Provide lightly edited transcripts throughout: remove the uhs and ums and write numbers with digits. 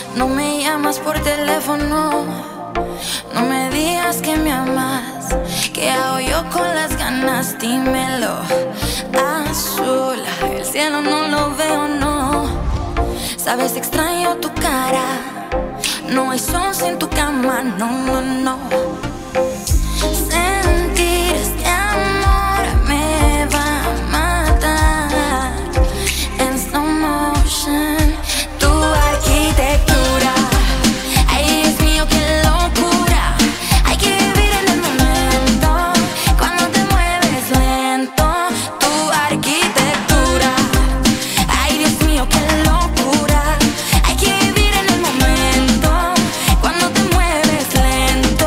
No me llamas por teléfono, no me digas que me amas. ¿Qué hago yo con las ganas? Dímelo. Azul, el cielo no lo veo, no. Sabes, extraño tu cara. No hay sol sin tu cama, no, no, no. Sentir este amor me va a matar. En slow motion, tu arquitectura. Ay, Dios mío, qué locura. Hay que vivir en el momento. Cuando te mueves lento, tu arquitectura. Ay, Dios mío, qué locura. Hay que vivir en el momento. Cuando te mueves lento.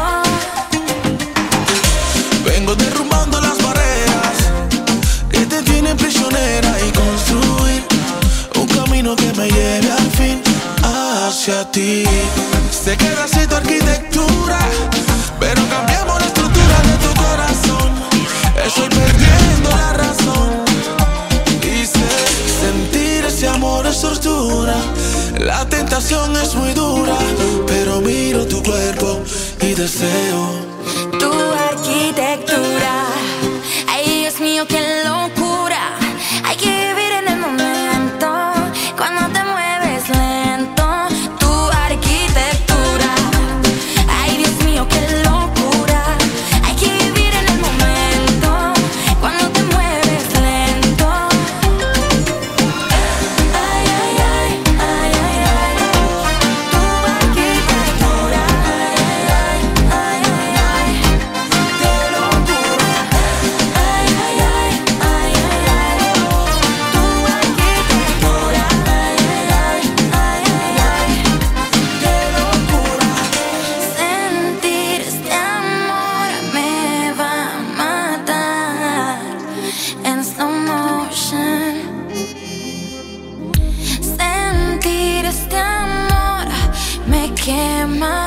Vengo derrumbando las barreras que te tienen prisionera y construir un camino que me lleve al fin hacia ti. Se queda así tu arquitectura, pero cambiamos la estructura de tu corazón. Estoy perdiendo la razón. Dice, sentir ese amor es tortura. La tentación es muy dura, pero miro tu cuerpo y deseo Tu arquitectura. Ay, Dios mío, qué locura. Hay que vivir en el momento. Cuando te mueves lento, tu arquitectura. Ay, Dios mío, qué locura. Hay que vivir en el momento. Cuando te mueves lento. Ay, ay, ay, ay, ay, ay. Tu arquitectura. Ay, ay, ay, ay, ay. Qué locura. Ay, ay, ay, ay, ay, ay. Tu arquitectura. Ay, ay, ay, ay, ay, ay. Qué locura. Sentir este amor me va a matar. En slow motion. Sentir este amor me quema.